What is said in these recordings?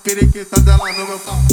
periquita dela no meu pau.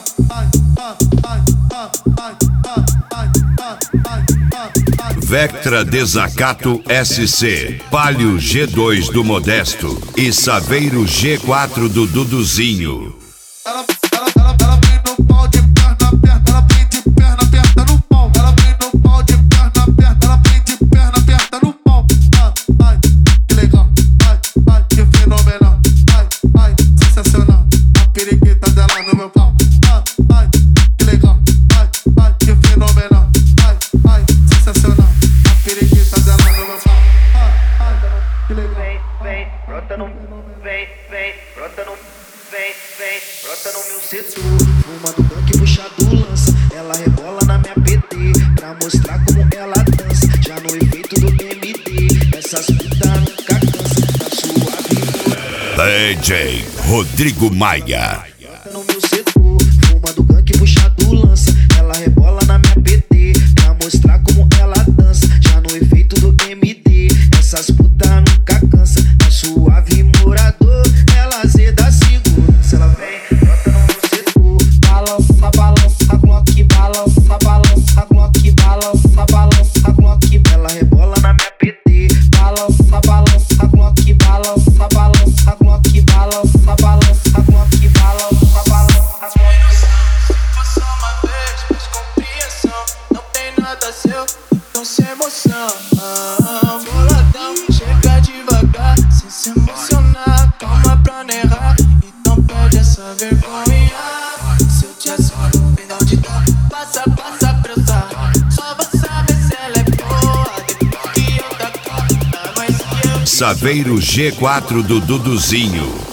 Vectra Desacato SC, Palio G2 do Modesto e Saveiro G4 do Duduzinho. Ela vem no pau de perna aberta, ela vem de perna aberta no pau. Ela vem no pau de perna aberta, ela vem de perna aberta no pau. Ai, que legal, ai, que fenomenal, ai, sensacional. A periquita dela no meu pau. Ai, que legal, ai, que fenomenal, ai, sensacional. A periquita dela no meu pau. Ai, que legal. Vem, brota no, vem, brota no, vem, brota no meu setor. Fumando gangue, puxado lança. Ela rebola na minha PT pra mostrar como ela dança. Já no efeito do MD, essas putas nunca cansam. Tá suave, DJ Rodrigo Maia. brota no meu setor. Fumando gangue, puxado lança. Ela rebola na minha PT pra mostrar como ela dança. Já no efeito do MD, essas putas nunca cansam. Tá suave, morador, ela azeda segurança. Ela vem, brota no meu setor. Balança, balança, Glock, balança, balança, Glock, balança, balança, Glock. Ela rebola na minha PT. Balança, balança, Glock, balança, balança, Glock, balança, balança, Glock, balança, balança, Glock. Se fosse uma vez, mais compreensão. Não tem nada seu, então sem emoção. Boladão, chega devagar, sem se emocionar. Calma pra não errar, então perde essa vergonha. Se eu te assumo, vem de onde tá. Passa pra usar. Só vou saber se ela é boa depois que eu tacar. Mas que eu Saveiro G4 do Duduzinho.